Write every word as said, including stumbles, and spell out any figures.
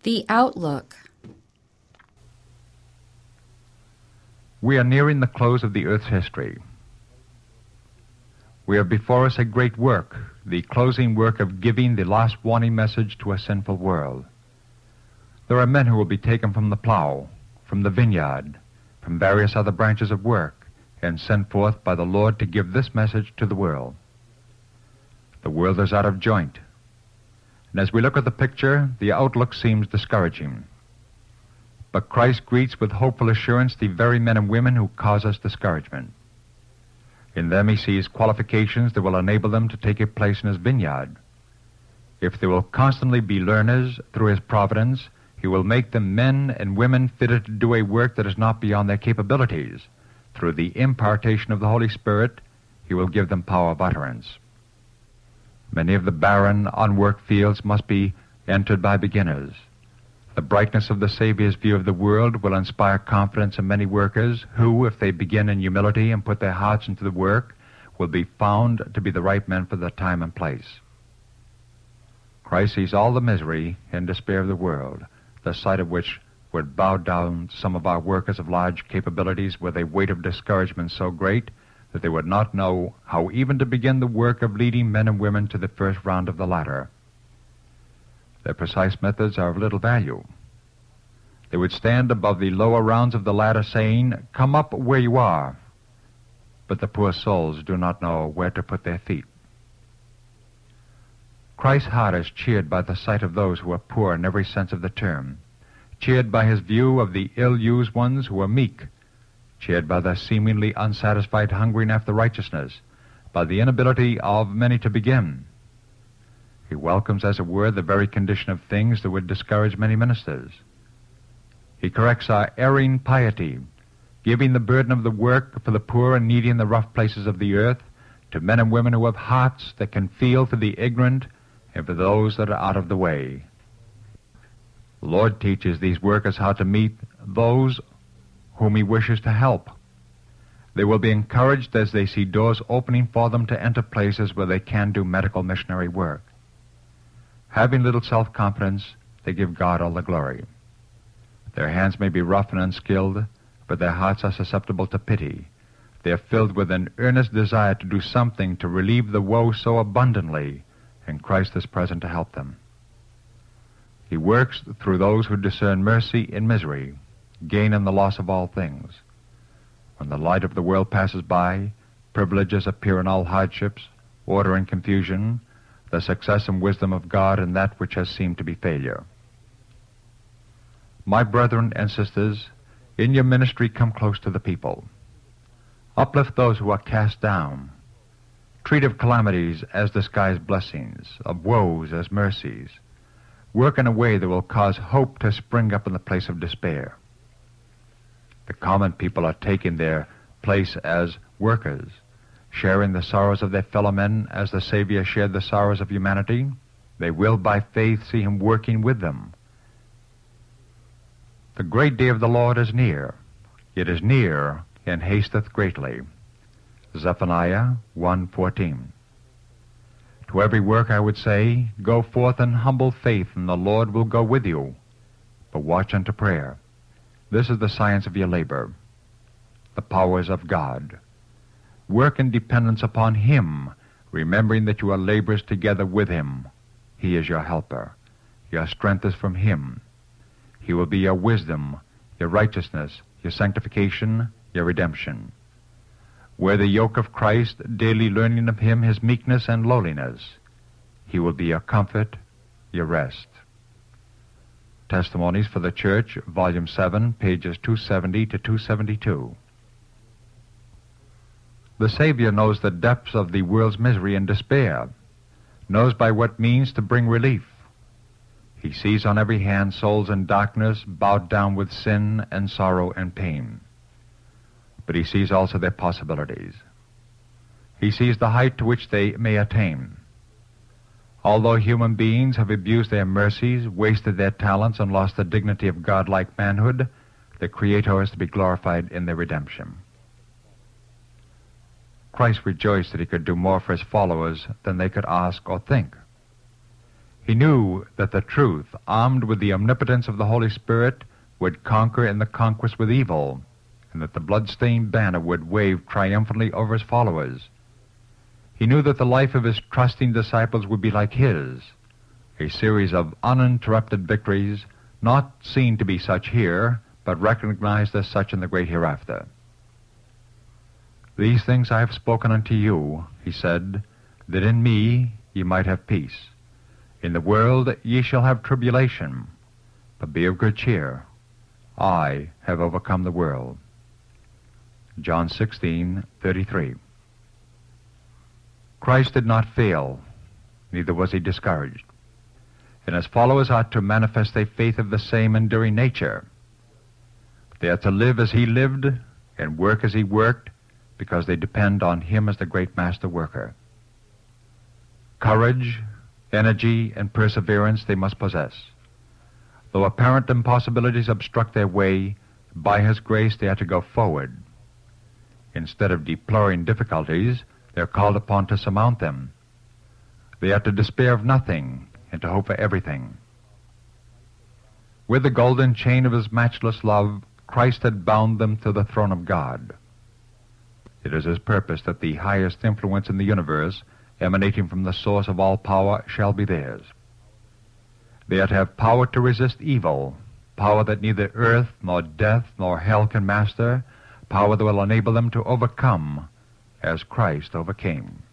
The Outlook. We are nearing the close of the Earth's history. We have before us a great work, the closing work of giving the last warning message to a sinful world. There are men who will be taken from the plow, from the vineyard, from various other branches of work, and sent forth by the Lord to give this message to the world. The world is out of joint, and as we look at the picture, the outlook seems discouraging. But Christ greets with hopeful assurance the very men and women who cause us discouragement. In them he sees qualifications that will enable them to take a place in his vineyard. If they will constantly be learners through his providence, he will make them men and women fitted to do a work that is not beyond their capabilities. Through the impartation of the Holy Spirit, he will give them power of utterance. Many of the barren, unworked fields must be entered by beginners. The brightness of the Savior's view of the world will inspire confidence in many workers who, if they begin in humility and put their hearts into the work, will be found to be the right men for the time and place. Christ sees all the misery and despair of the world, the sight of which would bow down some of our workers of large capabilities with a weight of discouragement so great that they would not know how even to begin the work of leading men and women to the first round of the ladder. Their precise methods are of little value. They would stand above the lower rounds of the ladder saying, "Come up where you are." But the poor souls do not know where to put their feet. Christ's heart is cheered by the sight of those who are poor in every sense of the term, cheered by his view of the ill-used ones who are meek, cheered by the seemingly unsatisfied hungering after righteousness, by the inability of many to begin. He welcomes, as it were, the very condition of things that would discourage many ministers. He corrects our erring piety, giving the burden of the work for the poor and needy in the rough places of the earth to men and women who have hearts that can feel for the ignorant and for those that are out of the way. The Lord teaches these workers how to meet those whom he wishes to help. They will be encouraged as they see doors opening for them to enter places where they can do medical missionary work. Having little self-confidence, they give God all the glory. Their hands may be rough and unskilled, but their hearts are susceptible to pity. They are filled with an earnest desire to do something to relieve the woe so abundantly, and Christ is present to help them. He works through those who discern mercy in misery, gain in the loss of all things. When the light of the world passes by, privileges appear in all hardships, order and confusion, the success and wisdom of God in that which has seemed to be failure. My brethren and sisters, in your ministry come close to the people. Uplift those who are cast down. Treat of calamities as disguised blessings, of woes as mercies. Work in a way that will cause hope to spring up in the place of despair. The common people are taking their place as workers, sharing the sorrows of their fellow men as the Savior shared the sorrows of humanity. They will by faith see him working with them. The great day of the Lord is near. It is near and hasteth greatly. Zephaniah one fourteen. To every work I would say, go forth in humble faith, and the Lord will go with you. But watch unto prayer. This is the science of your labor. The power is of God. Work in dependence upon him, remembering that you are laborers together with him. He is your helper. Your strength is from him. He will be your wisdom, your righteousness, your sanctification, your redemption. Wear the yoke of Christ, daily learning of him his meekness and lowliness. He will be your comfort, your rest. Testimonies for the Church, Volume seven, pages two seventy to two seventy-two. The Savior knows the depths of the world's misery and despair, knows by what means to bring relief. He sees on every hand souls in darkness, bowed down with sin and sorrow and pain. But he sees also their possibilities. He sees the height to which they may attain. Although human beings have abused their mercies, wasted their talents, and lost the dignity of godlike manhood, the Creator is to be glorified in their redemption. Christ rejoiced that he could do more for his followers than they could ask or think. He knew that the truth, armed with the omnipotence of the Holy Spirit, would conquer in the conquest with evil, and that the blood-stained banner would wave triumphantly over his followers. He knew that the life of his trusting disciples would be like his, a series of uninterrupted victories, not seen to be such here, but recognized as such in the great hereafter. These things I have spoken unto you, he said, that in me ye might have peace. In the world ye shall have tribulation, but be of good cheer. I have overcome the world. John sixteen thirty-three. Christ did not fail, neither was he discouraged. And his followers are to manifest a faith of the same enduring nature. They are to live as he lived and work as he worked, because they depend on him as the great master worker. Courage, energy, and perseverance they must possess. Though apparent impossibilities obstruct their way, by his grace they are to go forward. Instead of deploring difficulties, they are called upon to surmount them. They are to despair of nothing and to hope for everything. With the golden chain of his matchless love, Christ had bound them to the throne of God. It is his purpose that the highest influence in the universe, emanating from the source of all power, shall be theirs. They are to have power to resist evil, power that neither earth nor death nor hell can master, power that will enable them to overcome as Christ overcame.